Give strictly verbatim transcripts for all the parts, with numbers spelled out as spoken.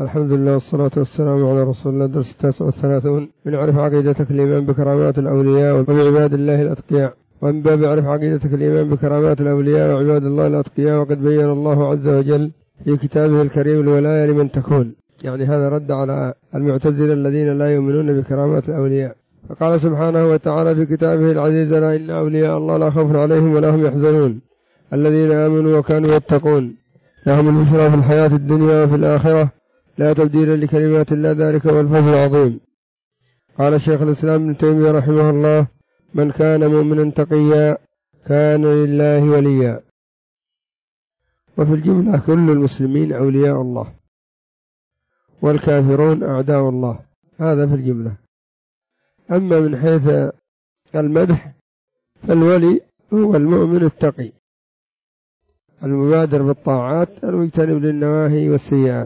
الحمد لله والصلاة والسلام على رسول الله. درس التاسع والثلاثون من عرف عقيدتك الإيمان بكرامات الأولياء وبعباد الله الأتقياء. ومن باب عرف عقيدتك الإيمان بكرامات الأولياء وعباد الله الأتقياء، وقد بين الله عز وجل في كتابه الكريم الولاية لمن تكون، يعني هذا رد على المعتزلة الذين لا يؤمنون بكرامات الأولياء. فقال سبحانه وتعالى في كتابه العزيز: ألا إن أولياء الله لا خوف عليهم ولا هم يحزنون الذين آمنوا وكانوا يتقون لهم البشرى في الحياة الدنيا وفي الآخرة لا تبديل لكلمات الله ذلك هو الفوز العظيم. قال الشيخ الإسلام ابن تيمية رحمه الله: من كان مؤمنا تقيا كان لله وليا. وفي الجملة كل المسلمين أولياء الله والكافرون أعداء الله، هذا في الجملة. أما من حيث المدح فالولي هو المؤمن التقي المبادر بالطاعات المجتنب للنواهي والسيئات.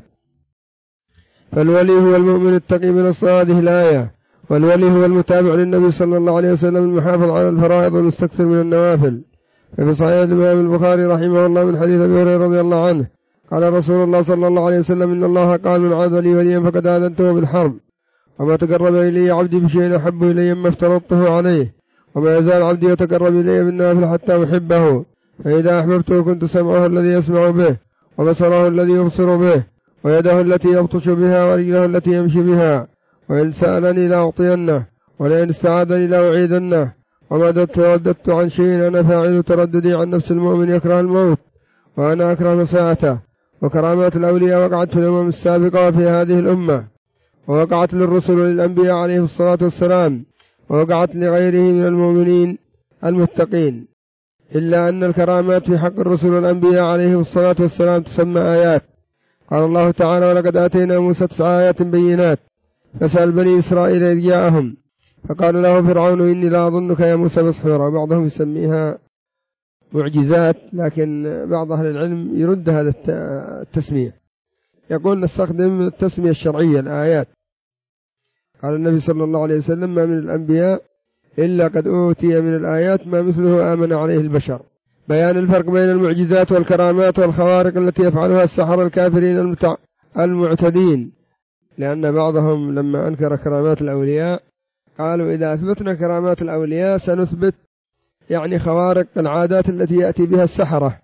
فالولي هو المؤمن التقي بنص هذه الآية، والولي هو المتابع للنبي صلى الله عليه وسلم المحافظ على الفرائض والمستكثر من النوافل. ففي صحيح الإمام البخاري رحمه الله من حديث أبي هريرة رضي الله عنه قال رسول الله صلى الله عليه وسلم: إن الله قال: من عاد لي وليا فقد آذنته بالحرب، وما تقرب إلي عبدي بشيء أحب إلي مما افترضته عليه، وما يزال عبدي يتقرب إلي بالنوافل حتى أحبه، فإذا أحببته كنت سمعه الذي يسمع به، وبصره الذي يبصر به، ويده التي يبطش بها، ورجله التي يمشي بها، وإن سألني لأعطينه، ولئن استعاذني لأعيذنه، وما ترددت عن شيء أنا فاعل ترددي عن نفس المؤمن يكره الموت وأنا أكره مساءته. وكرامات الأولياء وقعت في الأمم السابقة وفي هذه الأمة، ووقعت للرسل والأنبياء عليهم الصلاة والسلام، ووقعت لغيره من المؤمنين المتقين، إلا أن الكرامات في حق الرسل والأنبياء عليهم الصلاة والسلام تسمى آيات. قال الله تعالى: ولقد آتينا موسى تسع آيات بينات فسأل بني إسرائيل إذ جاءهم فقال له فرعون: إني لا أظنك يا موسى مسحورا. بعضهم يسميها معجزات، لكن بعض أهل العلم يرد هذا التسمية، يقول نستخدم التسمية الشرعية الآيات. قال النبي صلى الله عليه وسلم: ما من الأنبياء إلا قد أوتي من الآيات ما مثله آمن عليه البشر. بيان الفرق بين المعجزات والكرامات والخوارق التي يفعلها السحرة الكافرين المتع... المعتدين، لأن بعضهم لما أنكر كرامات الأولياء قالوا: إذا أثبتنا كرامات الأولياء سنثبت يعني خوارق العادات التي يأتي بها السحرة،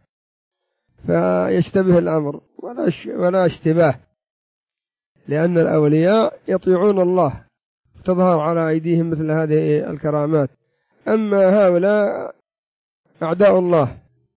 فيشتبه الأمر ولا, ش... ولا اشتباه، لأن الأولياء يطيعون الله تظهر على أيديهم مثل هذه الكرامات. أما هؤلاء أعداء الله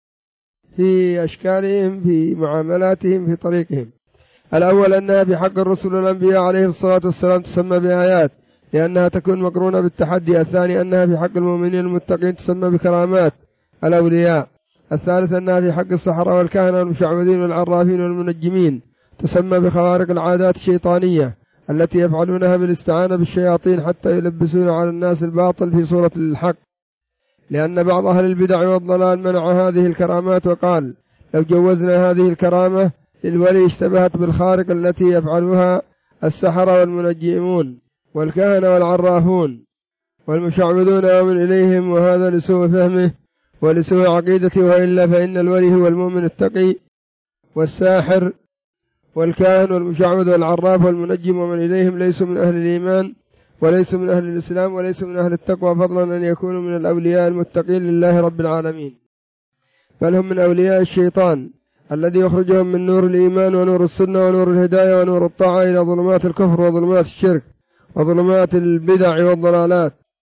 في أشكالهم، في معاملاتهم، في طريقهم. الأول أنها بحق الرسل والأنبياء عليهم الصلاة والسلام تسمى بآيات لأنها تكون مقرونة بالتحدي. الثاني أنها في حق المؤمنين المتقين تسمى بكرامات الأولياء. الثالث أنها في حق السحرة والكهنة والمشعوذين والعرافين والمنجمين تسمى بخوارق العادات الشيطانية التي يفعلونها بالاستعانة بالشياطين حتى يلبسون على الناس الباطل في صورة الحق. لأن بعض أهل البدع والضلال منع هذه الكرامات وقال: لو جوزنا هذه الكرامة للولي اشتبهت بالخارق التي يفعلها السحرة والمنجمون والكهنة والعرافون والمشعوذون ومن إليهم، وهذا لسوء فهمه ولسوء عقيدته. وإلا فإن الولي هو المؤمن التقي، والساحر والكاهن والمشعوذ والعراف والمنجم ومن إليهم ليسوا من أهل الإيمان وليسوا من أهل الإسلام وليسوا من أهل التقوى، فضلا أن يكونوا من الأولياء المتقين لله رب العالمين، بل هم من أولياء الشيطان الذي يخرجهم من نور الإيمان ونور السنة ونور الهداية ونور الطاعة إلى ظلمات الكفر وظلمات الشرك وظلمات البدع والضلالات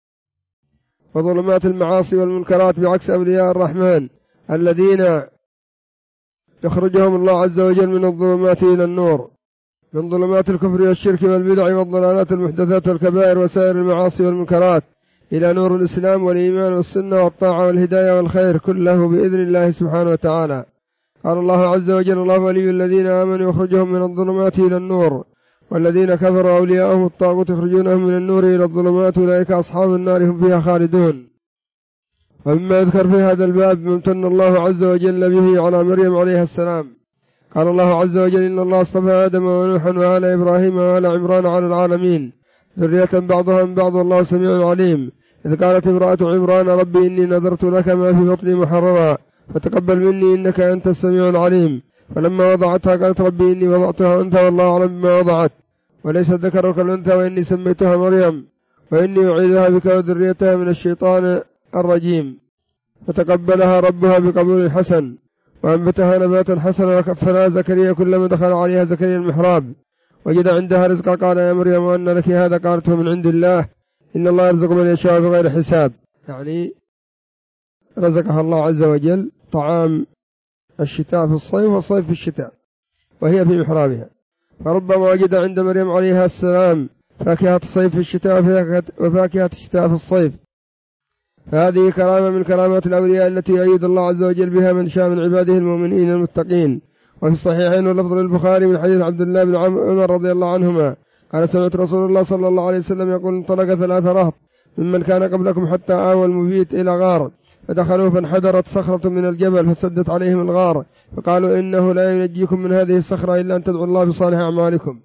وظلمات المعاصي والمنكرات، بعكس أولياء الرحمن الذين يخرجهم الله عز وجل من الظلمات إلى النور، من ظلمات الكفر والشرك والبدع والضلالات المحدثات والكبائر وسائر المعاصي والمنكرات إلى نور الإسلام والإيمان والسنة والطاعة والهداية والخير كله بإذن الله سبحانه وتعالى. قال الله عز وجل: الله ولي الذين آمنوا يخرجهم من الظلمات إلى النور، والذين كفروا أولياءهم الطاغوت يخرجونهم من النور إلى الظلمات، أولئك أصحاب النار هم فيها خالدون. ومما يذكر في هذا الباب ما امتن الله عز وجل به على مريم عليها السلام. قال الله عز وجل: إن الله اصطفى آدم ونوحا وآل إبراهيم وآل عمران على العالمين ذرية بعضها من بعض والله سميع عليم. إذ قالت امرأة عمران: ربي إني نذرت لك ما في بطني محررا فتقبل مني إنك أنت السميع العليم. فلما وضعتها قالت ربي إني وضعتها أنثى والله أعلم بما وضعت وليس الذكر كالأنثى وإني سميتها مريم وإني أعيذها بك وذريتها من الشيطان الرجيم. فتقبلها ربها بقبول حسن وأنبتها نباتا حسنا وكفلها زكريا كلما دخل عليها زكريا المحراب وجد عندها رزقا قال يا مريم وأن لك هذا؟ قالت هو من عند الله إن الله يرزق من يشاء بغير حساب، يعني رزقها الله عز وجل طعام الشتاء في الصيف والصيف في الشتاء وهي في محرابها. فربما وجد عند مريم عليها السلام فاكهة الصيف في الشتاء وفاكهة الشتاء في الصيف. فهذه كرامة من كرامات الأولياء التي يؤيد الله عز وجل بها من شاء من عباده المؤمنين المتقين. وفي الصحيحين واللفظ للبخاري من حديث عبد الله بن عمر رضي الله عنهما قال سمعت رسول الله صلى الله عليه وسلم يقول انطلق ثلاث رهط ممن كان قبلكم حتى آوى المبيت إلى غار فدخلوا فانحدرت صخرة من الجبل فسدت عليهم الغار فقالوا إنه لا ينجيكم من هذه الصخرة إلا أن تدعوا الله بصالح أعمالكم.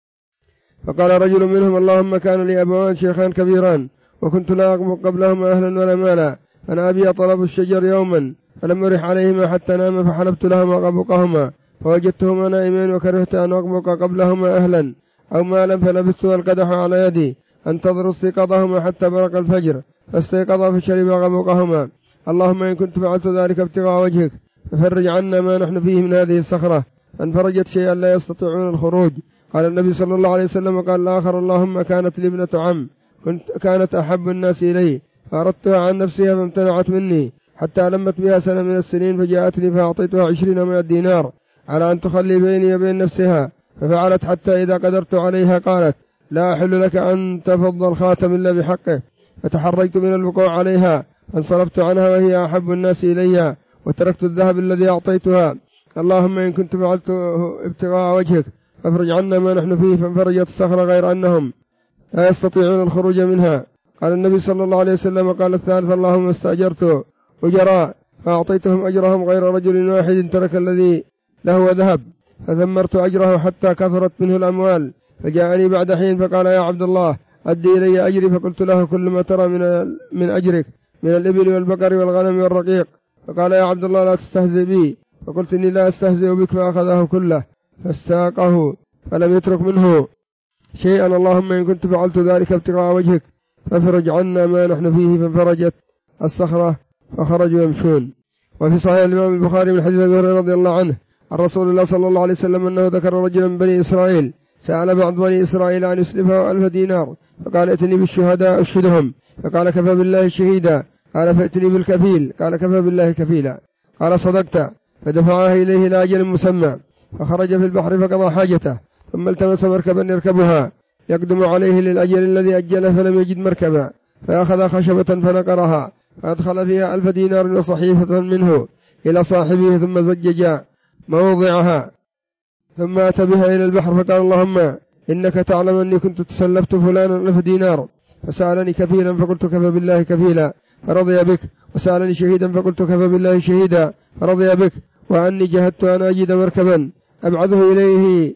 فقال رجل منهم اللهم كان لي أبوان شيخان كبيران وكنت لا أقبض قبلهما أهلا ولا مالا فأنا أبي طلب الشجر يوما فلم أرح عليهما حتى نام فحلبت لهما قبقهما فوجدتهما نائمين وكرهت أن أقبق قبلهما أهلا أو مالا فلبثت القدح على يدي أنتظر استيقاظهما حتى برق الفجر فاستيقظا فشرب قبقهما. اللهم إن كنت فعلت ذلك ابتغاء وجهك ففرج عنا ما نحن فيه من هذه الصخرة فانفرجت شيئا لا يستطيعون الخروج. قال النبي صلى الله عليه وسلم وقال الآخر اللهم كانت لي ابنة عم كنت كانت أحب الناس إلي فأردتها عن نفسها فامتنعت مني حتى لمت بها سنة من السنين فجاءتني فأعطيتها عشرين مائة دينار على أن تخلي بيني وبين نفسها ففعلت حتى إذا قدرت عليها قالت لا أحل لك أن تفض الخاتم إلا بحقه فتحرجت من الوقوع عليها فانصرفت عنها وهي أحب الناس إلي وتركت الذهب الذي أعطيتها. اللهم إن كنت فعلته ابتغاء وجهك فافرج عنا ما نحن فيه فانفرجت الصخرة غير أنهم لا يستطيعون الخروج منها. قال النبي صلى الله عليه وسلم قال الثالث اللهم استأجرت أجراء فأعطيتهم أجرهم غير رجل واحد ترك الذي له ذهب فثمرت أجره حتى كثرت منه الأموال فجاءني بعد حين فقال يا عبد الله أدي إلي أجري فقلت له كل ما ترى من من أجرك من الإبل والبقر والغنم والرقيق. فقال يا عبد الله لا تستهزئ بي فقلت إني لا أستهزئ بك فأخذه كله فاستاقه فلم يترك منه شيئا. اللهم إن كنت فعلت ذلك ابتغاء وجهك فافرج عنا ما نحن فيه فانفرجت الصخرة فخرجوا يمشون. وفي صحيح الإمام البخاري من حديث أبي هريرة رضي الله عنه عن رسول الله صلى الله عليه وسلم أنه ذكر رجلا من بني إسرائيل سأل بعض بني إسرائيل أن يسلفه ألف دينار فقال ائتني بالشهداء أشهدهم فقال كفى بالله شهيدا قال فائتني بالكفيل قال كفى بالله كفيلا قال صدقت فدفعها إليه إلى أجل مسمى فخرج في البحر فقضى حاجته ثم التمس مركبا يركبها يقدم عليه للأجل الذي أجله فلم يجد مركبا فأخذ خشبة فنقرها فأدخل فيها ألف دينار وصحيفة منه إلى صاحبه ثم زجج موضعها ثم أتى بها إلى البحر فقال اللهم إنك تعلم أني كنت تسلفت فلانا ألف دينار فسألني كفيلا فقلت كفى بالله كفيلا فرضي بك وسألني شهيدا فقلت كفى بالله شهيدا فرضي بك وأني جهدت أن أجد مركبا أبعده إليه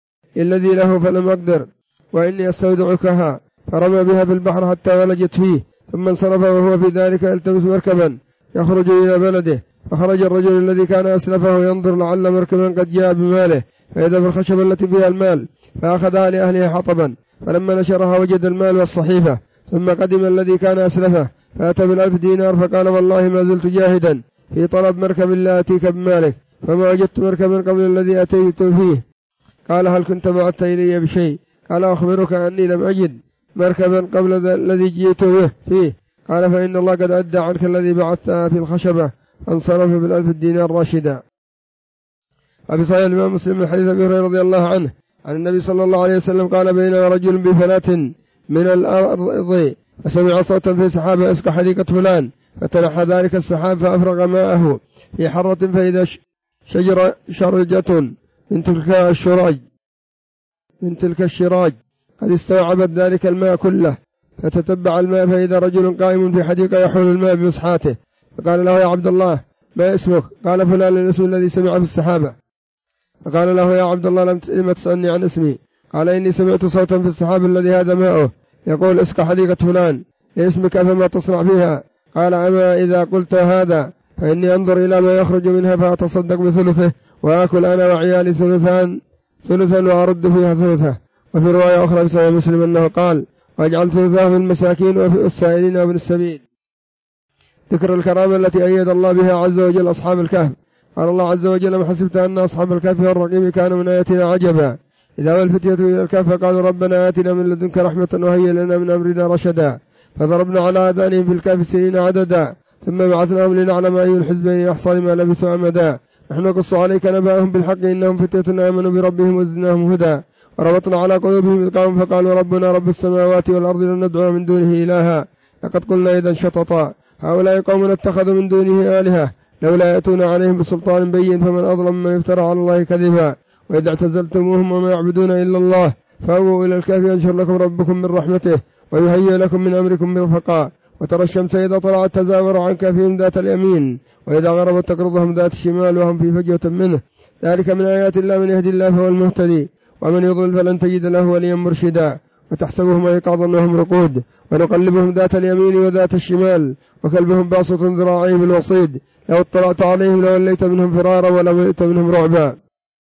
الذي له فلم أقدر وإني أستودعكها فرمى بها في البحر حتى ولجت فيه ثم انصرف وهو في ذلك يلتمس مركبا يخرج إلى بلده فخرج الرجل الذي كان أسلفه ينظر لعل مركبا قد جاء بماله فإذا بالخشبة التي فيها المال فأخذها لأهلها حطبا فلما نشرها وجد المال والصحيفة ثم قدم الذي كان أسلفه فأتى بالألف دينار فقال والله ما زلت جاهدا في طلب مركب لا أتيك بمالك فما وجدت مركبا قبل الذي أتيت فيه. قال هل كنت بعثت إلي بشيء؟ قال أخبرك أني لم أجد مركبا قبل الذي جئت به فيه. قال فإن الله قد أدى عنك الذي بعثت في الخشبة فانصرف بالألف دينار راشدا. وفي صحيح الإمام مسلم من حديث أبي هريرة رضي الله عنه عن النبي صلى الله عليه وسلم قال بينما رجل بفلاة من الأرض فسمع صوتا في سحابة اسق حديقة فلان فتنحى ذلك السحاب فأفرغ ماءه في حرة فإذا شجرة شرجة من تلك الشراج من تلك الشراج قد استوعبت ذلك الماء كله فتتبع الماء فإذا رجل قائم في حديقة يحول الماء بمسحاته فقال له يا عبد الله ما اسمك؟ قال فلان الاسم الذي سمع في السحابة. فقال له يا عبد الله لم تسألني عن اسمي؟ قال إني سمعت صوتا في السحاب الذي هذا ماءه يقول اسق حديقة فلان لاسمك فما تصنع فيها؟ قال أما إذا قلت هذا فإني أنظر إلى ما يخرج منها فأتصدق بثلثه وآكل أنا وعيالي ثلثان ثلثا وأرد فيها ثلثه. وفي رواية أخرى في صحيح مسلم أنه قال واجعل ثلثه في المساكين وفي السائلين وابن السبيل. ذكر الكرامة التي أيد الله بها عز وجل أصحاب الكهف. قال الله عز وجل ما حسبت أن أصحاب الكهف والرقيم كانوا من آياتنا عجبا إذا أوى الفتية إلى الكهف فقالوا ربنا آتنا من لدنك رحمة وهيئ لنا من أمرنا رشدا فضربنا على آذانهم في الكهف سنين عددا ثم بعثناهم لنعلم أي الحزبين أحصى لما لبثوا أمدا نحن نقص عليك نبأهم بالحق إنهم فتية آمنوا بربهم وزدناهم هدى وربطنا على قلوبهم إذ قاموا فقالوا ربنا رب السماوات والأرض لن ندعو من دونه إلها لقد قلنا إذا شططا هؤلاء قوم اتخذوا من دونه آلهة لولا يأتون عليهم بسلطان بين فمن أظلم ممن افترى على الله كذبا وإذا اعتزلتموهم وما يعبدون إلا الله فأووا إلى الكهف ينشر لكم ربكم من رحمته ويهيئ لكم من أمركم مرفقا وترى الشمس إذا طلعت تزاور عن كهفهم ذات اليمين وإذا غربت تقرضهم ذات الشمال وهم في فجوة منه ذلك من آيات الله من يهدي الله فهو المهتدي ومن يضلل فلن تجد له وليا مرشدا وتحسبهم أيقاظا وهم رقود ونقلبهم ذات اليمين وذات الشمال وكلبهم باسط ذراعيه بالوصيد لو اطلعت عليهم لوليت منهم فرارا ولوليت منهم رعبا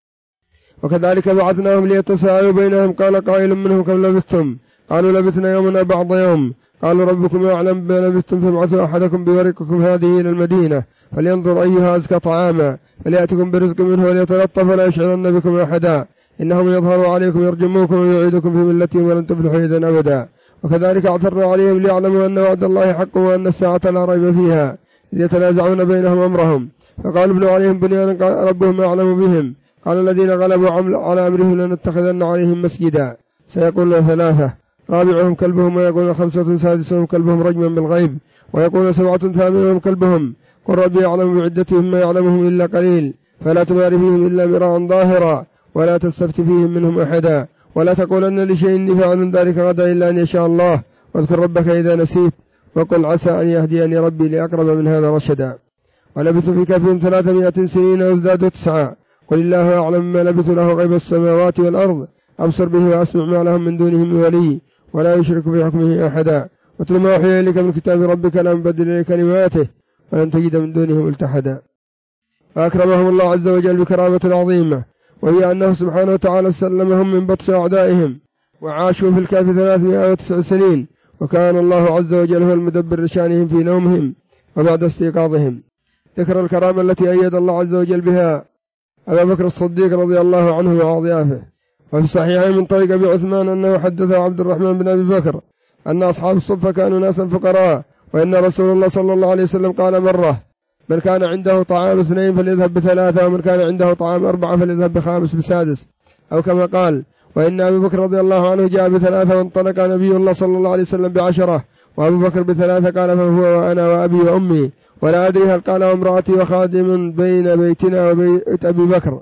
وكذلك بعثناهم ليتساءلوا بينهم قال قائل منهم كم لبثتم قالوا لبثنا يومنا بعض يوم قالوا ربكم أعلم بما لبثتم فابعثوا أحدكم بورقكم هذه إلى المدينة فلينظر أيها أزكى طعاما فليأتكم برزق منه وليتلطف ولا يشعرن بكم أحدا إنهم يظهروا عليكم يرجموكم ويعيدكم في ملتهم ولن تفلحوا إذا أبدا وكذلك اعتروا عليهم ليعلموا أن وعد الله حق وأن الساعة لا ريب فيها إذ يتنازعون بينهم أمرهم فقالوا ابنوا عليهم بنيانا ربهم أعلم بهم قال الذين غلبوا على أمرهم لنتخذن عليهم مسجدا سيقولون ثلاثة رابعهم كلبهم ويقولون خمسة سادسهم كلبهم رجما بالغيب ويقولون سبعة ثامنهم كلبهم قل ربي يعلم بعدتهم ما يعلمهم إلا قليل فلا تمار فيهم إلا مراء ظاهرا ولا تستفت فيهم منهم أحدا ولا تقولن لشيء إني فاعل ذلك غدا إلا أن يشاء الله واذكر ربك إذا نسيت وقل عسى أن يهديني ربي لأقرب من هذا رشدا ولبثوا في كهفهم ثلاثمائة سنين وازدادوا تسعا قل الله أعلم ما لبثوا له غيب السماوات والأرض أبصر به وأسمع ما لهم من دونه من ولي ولا يشرك في حكمه أحدا واتل ما أوحي إليك من كتاب ربك لا مبدل لكلماته ولن تجد من دونه ملتحدا فأكرمهم الله عز وجل بكرامة عظيمة وهي أنه سبحانه وتعالى سلمهم من بطش أعدائهم وعاشوا في الكهف ثلاثمائة وتسع سنين وكان الله عز وجل هو المدبر لشانهم في نومهم وبعد استيقاظهم. ذكر الكرامة التي أيد الله عز وجل بها أبا بكر الصديق رضي الله عنه وأضيافه. وفي الصحيحين من طريق أبي عثمان أنه حدث عبد الرحمن بن أبي بكر أن أصحاب الصفة كانوا ناسا فقراء وإن رسول الله صلى الله عليه وسلم قال مرة من كان عنده طعام اثنين فليذهب بثلاثة ومن كان عنده طعام أربعة فليذهب بخامس بسادس أو كما قال وإن أبي بكر رضي الله عنه جاء بثلاثة وانطلق نبي الله صلى الله عليه وسلم بعشرة وأبو بكر بثلاثة قال فهو وأنا وأبي وأمي ولا أدري هل قال امرأتي وخادم بين بيتنا وبيت أبي بكر.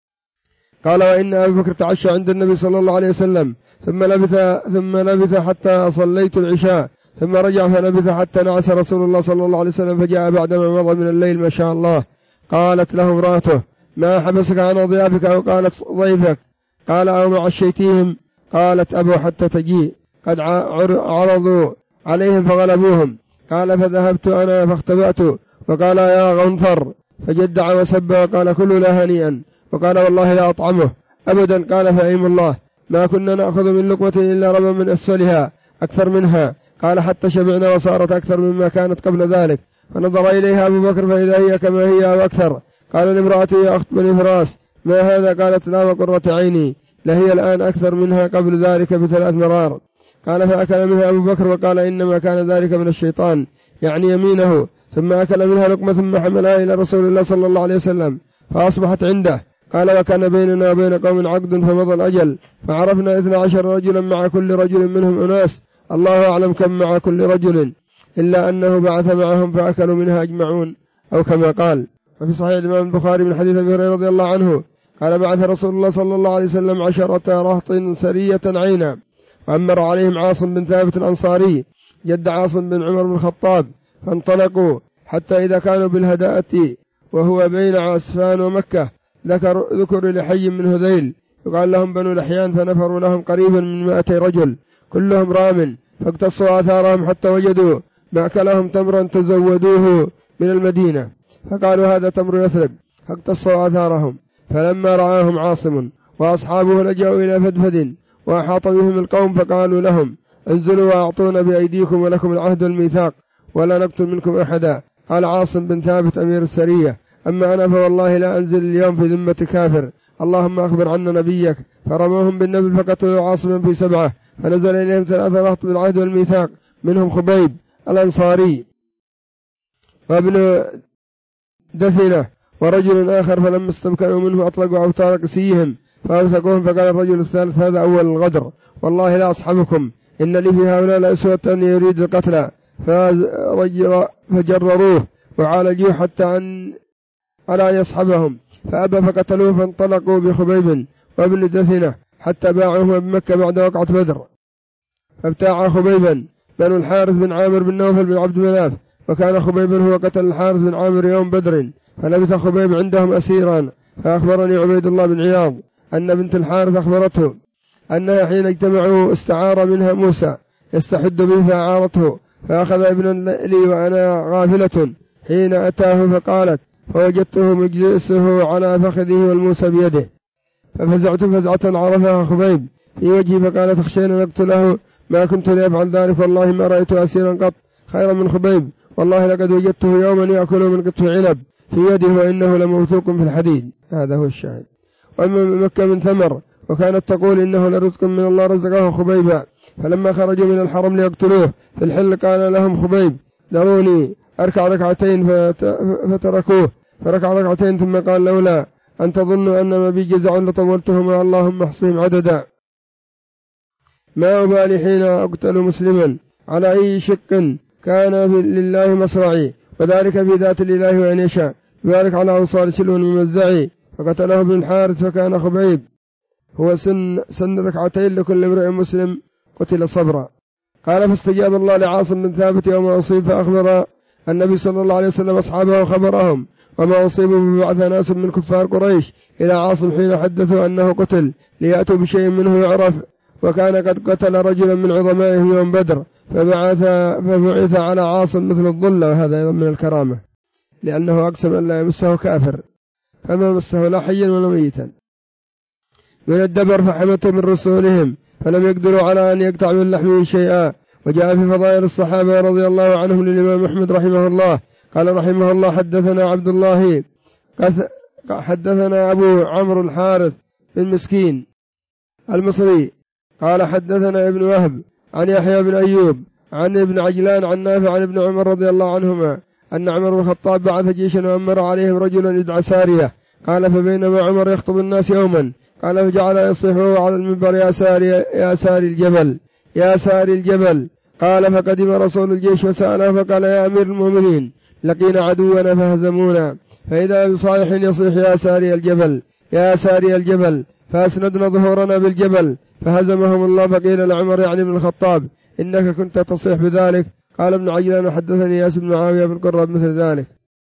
قال وإن أبي بكر تعشى عند النبي صلى الله عليه وسلم ثم لبث ثم لبث حتى صليت العشاء ثم رجع فلبث حتى نعس رسول الله صلى الله عليه وسلم فجاء بعدما مضى من الليل ما شاء الله. قالت له امرأته ما حبسك عن ضيافك أو قالت ضيفك قال أو معشيتيهم قالت أبوا حتى تجيء قد عرضوا عليهم فغلبوهم قال فذهبت أنا فاختبأت وقال يا غنفر فجدع وسب وقال كلوا لا هنيئا وقال والله لا أطعمه أبدا قال فأيم الله ما كنا نأخذ من لقمة إلا ربا من أسفلها أكثر منها قال حتى شبعنا وصارت أكثر مما كانت قبل ذلك فنظر إليها أبو بكر فإذا هي كما هي أو أكثر. قال لامرأته يا أخت بني فراس ما هذا قالت لا وقرة عيني لهي الآن أكثر منها قبل ذلك بثلاث مرار. قال فأكل منها أبو بكر وقال إنما كان ذلك من الشيطان يعني يمينه ثم أكل منها لقمة ثم حملها إلى رسول الله صلى الله عليه وسلم فأصبحت عنده. قال وكان بيننا وبين قوم عقد فمضى الأجل فعرفنا اثنا عشر رجلا مع كل رجل منهم أناس الله أعلم كم مع كل رجل إلا أنه بعث معهم فأكلوا منها أجمعون أو كما قال. وفي صحيح الإمام البخاري من حديث أبي هريرة رضي الله عنه قال بعث رسول الله صلى الله عليه وسلم عشرة رهط سرية عينا وأمر عليهم عاصم بن ثابت الأنصاري جد عاصم بن عمر بن الخطاب فانطلقوا حتى إذا كانوا بالهداءة وهو بين عسفان ومكة ذكر ذكر لحي من هذيل يقال لهم بنو لحيان فنفروا لهم قريبا من مائتي رجل كلهم رام فاقتصوا آثارهم حتى وجدوا مأكلهم تمرا تزودوه من المدينة فقالوا هذا تمر يثرب، فاقتصوا آثارهم. فلما رعاهم عاصم وأصحابه لجأوا إلى فدفد وأحاط بهم القوم، فقالوا لهم انزلوا وأعطونا بأيديكم ولكم العهد والميثاق ولا نقتل منكم أحدا. قال عاصم بن ثابت أمير السرية: أما أنا فوالله لا أنزل اليوم في ذمة كافر، اللهم أخبر عنا نبيك. فرموهم بالنبل فقتلوا عاصما في سبعة، فنزل إليهم ثلاثة رهط بالعهد والميثاق، منهم خبيب الأنصاري وابن دثنة ورجل آخر، فلما استمكنوا منه أطلقوا أوتار قسيهم فأوثقوهم. فقال الرجل الثالث: هذا أول الغدر، والله لا أصحبكم، إن لي في هؤلاء لأسوة يريد القتل. فجرروه وعالجوه حتى أن على أن يصحبهم، فأبى فقتلوه. فانطلقوا بخبيب وابن دثنة حتى باعوهما بمكة بعد وقعة بدر. فابتاع خبيبا بنو الحارث بن عامر بن نوفل بن عبد مناف، وكان خبيب هو قتل الحارث بن عامر يوم بدر. فلبث خبيب عندهم أسيرا. فأخبرني عبيد الله بن عياض أن بنت الحارث أخبرته أنها حين اجتمعوا استعار منها موسى يستحد به فأعارته، فأخذ ابن لي وأنا غافلة حين أتاه، فقالت: فوجدته مجلسه على فخذه والموسى بيده، ففزعت فزعة عرفها خبيب في وجهي، فقالت: خشينا نقتله، ما كنت لأفعل ذلك، والله ما رأيت أسيرا قط خيرا من خبيب، والله لقد وجدته يوما يأكل من قطف عنب في يده وإنه لموثوق في الحديد. هذا هو الشاهد. وأما مكة من ثمر، وكانت تقول إنه لرزق من الله رزقه خبيبا. فلما خرجوا من الحرم ليقتلوه في الحل قال لهم خبيب: دعوني أركع ركعتين، فتركوه فركع ركعتين، ثم قال: لولا أن تظنوا أن ما بي جزع لطولتهما، اللهم احصهم عددا، ما أبالي حين أقتل مسلما على أي شق كان لله مصرعي، وذلك في ذات الإله وإن يشاء يبارك على أوصال شلو ممزعي. فقتله ابن الحارث، فكان خبيب هو سن, سن ركعتين لكل امرئ مسلم قتل صبرا. قال: فاستجاب الله لعاصم بن ثابت يوم أصيب، فأخبر النبي صلى الله عليه وسلم أصحابه خبرهم وما أصيبوا، ببعث ناس من كفار قريش إلى عاصم حين حدثوا أنه قتل ليأتوا بشيء منه يعرف، وكان قد قتل رجلا من عظمائهم يوم بدر، فبعث, فبعث على عاصم مثل الظل. وهذا أيضا من الكرامة، لأنه أقسم أن لا يمسه كافر، فما مسه لا حيا ولا ميتا. من الدبر فحمته من رسولهم، فلم يقدروا على أن يقطع من لحمه شيئا. وجاء في فضائل الصحابة رضي الله عنهم للإمام أحمد رحمه الله قال رحمه الله: حدثنا عبد الله حدثنا أبو عمرو الحارث بن مسكين المصري قال حدثنا ابن وهب عن يحيى بن أيوب عن ابن عجلان عن نافع عن ابن عمر رضي الله عنهما أن عمر بن الخطاب بعث جيشا وأمر عليهم رجلا يدعى سارية. قال: فبينما عمر يخطب الناس يوما قال فجعل يصيح على المنبر: يا ساري يا ساري الجبل يا ساري الجبل. قال: فقدم رسول الجيش وسأله فقال: يا أمير المؤمنين، لقينا عدونا فهزمونا، فإذا بصالح يصيح: يا ساري الجبل يا ساري الجبل، فأسندنا ظهورنا بالجبل فهزمهم الله. فقيل لعمر يعني ابن الخطاب: إنك كنت تصيح بذلك. قال ابن عجلان: وحدثني ياس بن معاوية بن قرة مثل ذلك.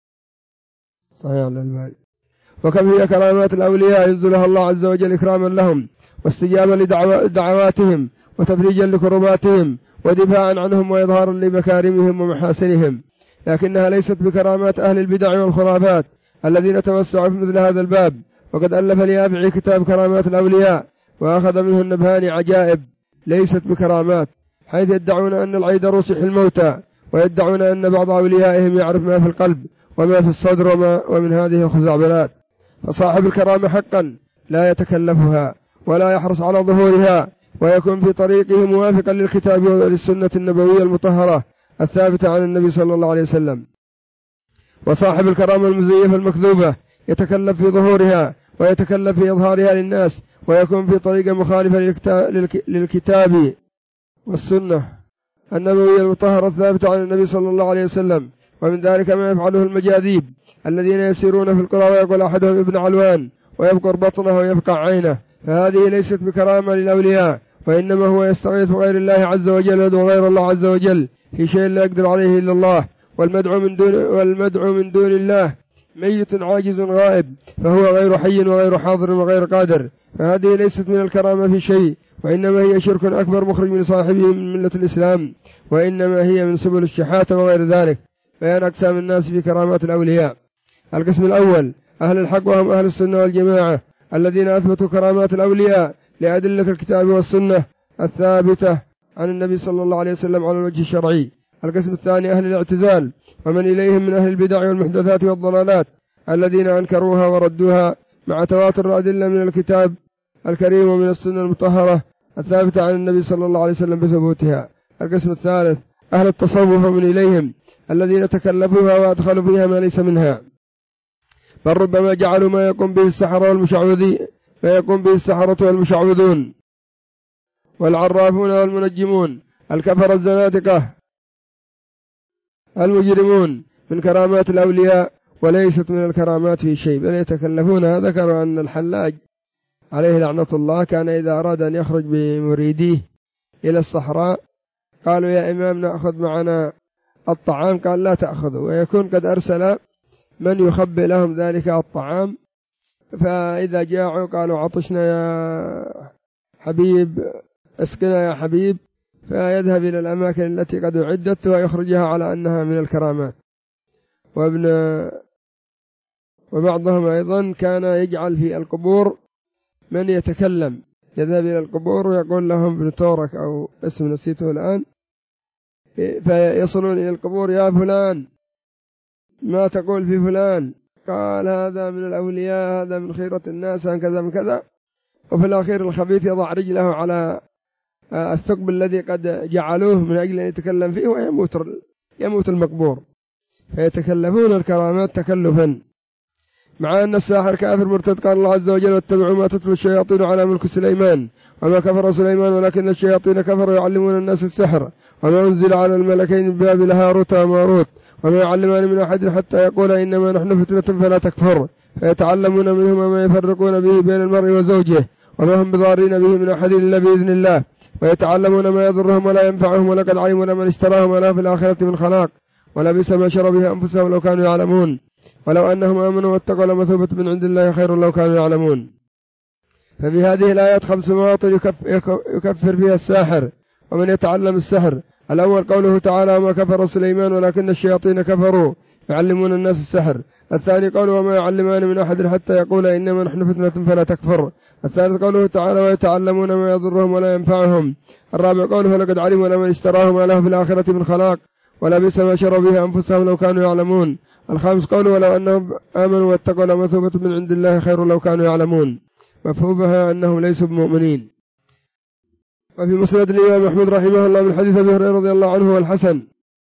صحيح الألباني. وكم هي كرامات الأولياء ينزلها الله عز وجل إكراما لهم واستجابا لدعواتهم وتفريجا لكرباتهم ودفاعا عنهم وإظهارا لمكارمهم ومحاسنهم، لكنها ليست بكرامات أهل البدع والخرافات الذين توسعوا في مثل هذا الباب. وقد ألف اليافعي كتاب كرامات الأولياء وأخذ منه النبهاني عجائب ليست بكرامات، حيث يدعون أن العيدروس يحيي الموتى، ويدعون أن بعض أوليائهم يعرف ما في القلب وما في الصدر وما ومن هذه الخزعبلات. فصاحب الكرامة حقا لا يتكلفها ولا يحرص على ظهورها، ويكون في طريقه موافقا للكتاب وللسنة النبوية المطهرة الثابتة عن النبي صلى الله عليه وسلم. وصاحب الكرامة المزيفة المكذوبة يتكلف في ظهورها ويتكلف في إظهارها للناس، ويكون في طريقة مخالفة للكتاب والسنة النبوية المطهرة الثابتة عن النبي صلى الله عليه وسلم. ومن ذلك ما يفعله المجاذيب الذين يسيرون في القرى ويقول أحدهم ابن علوان ويبقر بطنه ويفقع عينه، فهذه ليست بكرامة للأولياء، وإنما هو يستغيث بغير الله عز وجل ويدعو غير الله عز وجل في شيء لا يقدر عليه إلا الله. والمدعو من دون, والمدعو من دون الله ميت عاجز غائب، فهو غير حي وغير حاضر وغير قادر، فهذه ليست من الكرامة في شيء، وإنما هي شرك أكبر مخرج من صاحبه من ملة الإسلام، وإنما هي من سبل الشحاتة وغير ذلك. بيان أقسام الناس في كرامات الأولياء. القسم الأول أهل الحق وهم أهل السنة والجماعة الذين أثبتوا كرامات الأولياء لأدلة الكتاب والسنة الثابتة عن النبي صلى الله عليه وسلم على الوجه الشرعي. القسم الثاني أهل الاعتزال ومن إليهم من أهل البدع والمحدثات والضلالات الذين أنكروها وردوها مع تواتر أدلة من الكتاب الكريم ومن السنة المطهرة الثابتة عن النبي صلى الله عليه وسلم بثبوتها. القسم الثالث أهل التصوف ومن إليهم الذين تكلفوها وأدخلوا فيها ما ليس منها، بل ربما جعلوا ما يقوم به السحرة والمشعوذين ما يقوم به السحرة والمشعوذون والعرافون والمنجمون الكفر الزنادقة المجرمون من كرامات الأولياء، وليست من الكرامات في شيء، بل يتكلفونها. ذكروا أن الحلاج عليه لعنة الله كان إذا أراد أن يخرج بمريديه إلى الصحراء قالوا يا إمام نأخذ معنا الطعام، قال لا تأخذوا، ويكون قد أرسل من يخبئ لهم ذلك الطعام، فإذا جاعوا قالوا عطشنا يا حبيب اسقنا يا حبيب، فيذهب إلى الأماكن التي قد أعدت ويخرجها على أنها من الكرامات. وابن وبعضهم أيضا كان يجعل في القبور من يتكلم، يذهب إلى القبور ويقول لهم ابن تورك أو اسم نسيته الآن، فيصلون إلى القبور يا فلان ما تقول في فلان، قال هذا من الأولياء هذا من خيرة الناس كذا من كذا، وفي الأخير الخبيث يضع رجله على الثقب الذي قد جعلوه من أجل أن يتكلم فيه ويموت يموت المقبور. فيتكلفون الكرامات تكلفا، مع أن الساحر كافر مرتد. قال الله عز وجل واتبعوا ما تتلو الشياطين على ملك سليمان وما كفر سليمان ولكن الشياطين كفروا يعلمون الناس السحر وما أنزل على الملكين ببابل هاروت وماروت وما يعلمان من أحد حتى يقول إنما نحن فتنة فلا تكفر، فيتعلمون منهما ما يفرقون به بين المرء وزوجه وما هم بضارين به من أحد إلا بإذن الله، ويتعلمون ما يضرهم ولا ينفعهم، ولقد علموا لمن اشتراهم ولا في الآخرة من خلاق ولبئس ما شروا به أنفسهم لو كانوا يعلمون، ولو أنهم آمنوا واتقوا لمثوبة من عند الله خير لو كانوا يعلمون. ففي هذه الآيات خمس مواطن يكفر فيها الساحر ومن يتعلم السحر. الأول قوله تعالى وما كفر سليمان ولكن الشياطين كفروا يعلمون الناس السحر. الثاني قوله وما يعلمان من أحد حتى يقول إنما نحن فتنة فلا تكفر. الثالث قوله تعالى ويتعلمون ما يضرهم ولا ينفعهم. الرابع قوله لقد علموا لمن اشتراه ما له في الآخرة من خلاق ولبئس ما شروا به أنفسهم لو كانوا يعلمون. الخامس قوله ولو أنهم آمنوا واتقوا لمثوبة من عند الله خير لو كانوا يعلمون، مفهومها أنهم ليسوا بمؤمنين. وفي مسند الإمام أحمد رحمه الله من حديث أبي هريرة رضي الله عنه والحسن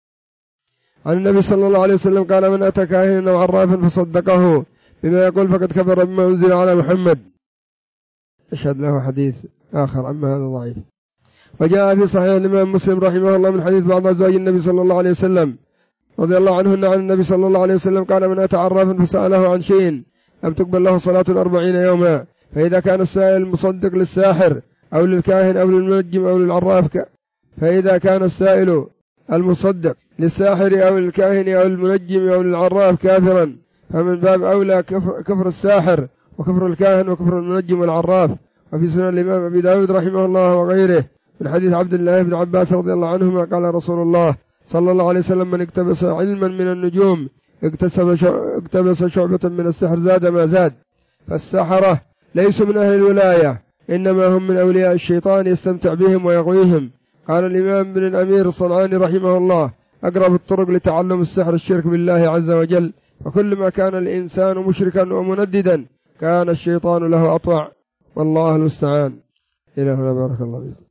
عن النبي صلى الله عليه وسلم قال من أتى كاهنا أو عرافا فصدقه بما يقول فقد كفر بما أنزل على محمد. أشهد له حديث آخر أما هذا ضعيف. وجاء في صحيح الإمام مسلم رحمه الله من حديث بعض أزواج النبي صلى الله عليه وسلم رضي الله عنهن عن النبي صلى الله عليه وسلم قال من أتى عرافا فسأله عن شيء لم تقبل له صلاة أربعين يوما، فإذا كان السائل المصدق للساحر أو للكاهن أو للمنجم أو للعراف فإذا كان السائل المصدق للساحر أو للكاهن أو للمنجم أو للعراف كافرا، فمن باب أولى كفر, كفر الساحر وكفر الكاهن وكفر المنجم والعراف. وفي سنن الإمام أبي داود رحمه الله وغيره من حديث عبد الله بن عباس رضي الله عنهما قال رسول الله صلى الله عليه وسلم من اقتبس علما من النجوم اقتبس شعبة من السحر زاد ما زاد. فالسحرة ليسوا من أهل الولاية إنما هم من أولياء الشيطان يستمتع بهم ويغويهم. قال الإمام بن الأمير الصنعاني رحمه الله أقرب الطرق لتعلم السحر الشرك بالله عز وجل، وكلما كان الإنسان مشركا ومنددا كان الشيطان له أطوع، والله المستعان. إلى هنا بارك الله فيكم.